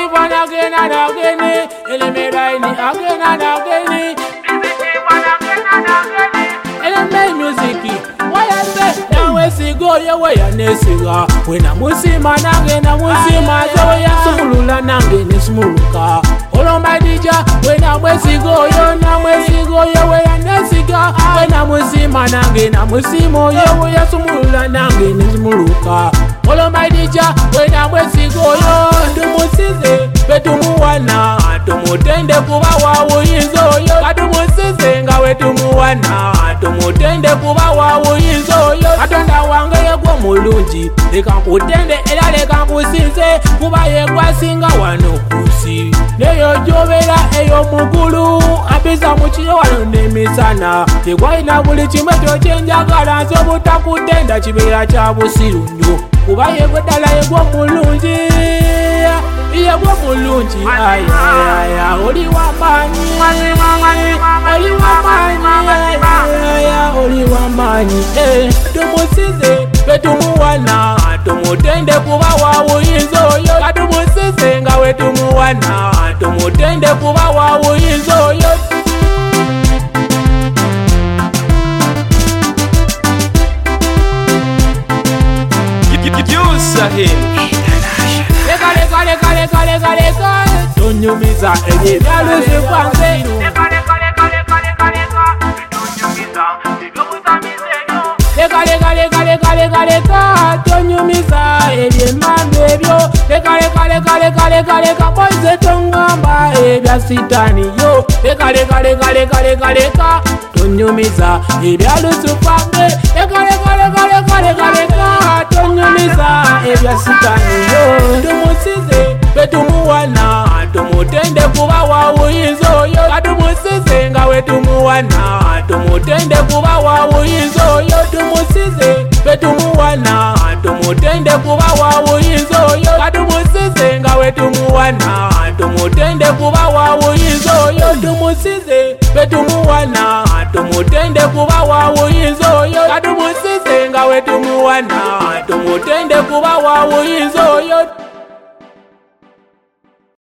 keep on again and again. Elemeraini again and again. Eleme music. Why I say now we see go your way and nesiga. When a musima nange na musima zoya sumulula nange nesmuluka. Olo my DJ when a wesigo yo na wesigo yo way and nesiga. When a musima nange na musimo yo way sumulula nange nesmuluka. Olo my DJ when a wesigo yo tumusize betumuwana tumutende kuba wawo yinzo yo katumusize ngawe tumuwana tumutende kuba wawo yinzo yo Katonda wange yegwo mulungi leka nkutende era leka nkusinze kuba yegwasinga wano kusi neyo jobera eyo mugulu apisa mukiyo wano nemisana tegwalina buli kimwe kyokyenjagala nze obutakutenda kibeera kya busiru nnyo kuba yegwe ddala yegwo mulungi yegwo mulungi ayaya oli wamaanyi oli wamaanyi oli wamaanyi tumusize betumuwana tumutende kuba wawuyinza oyo katumusize nga we tumuwana tumutende kuba wawuyinza oyo Leka tonyumiza ebyaluzi kwanze Leka tonyumiza ebyemmandu ebyo Leka boize tongamba ebya sitani yo Leka tonyumiza ebyaluzi kwanze Leka tonyumiza ebya sitani yo Tumusize betumuwana tumutende kuba wawuyinza oyo katumusize nga we tumuwana tumutende kuba wawuyinza oyo tumusize betumuwana tumutende kuba wawuyinza oyo katumusize nga we tumuwana tumutende kuba wawuyinza oyo tumusize betumuwana tumutende kuba wawuyinza oyo katumusize nga we tumuwana tumutende kuba wawuyinza oyo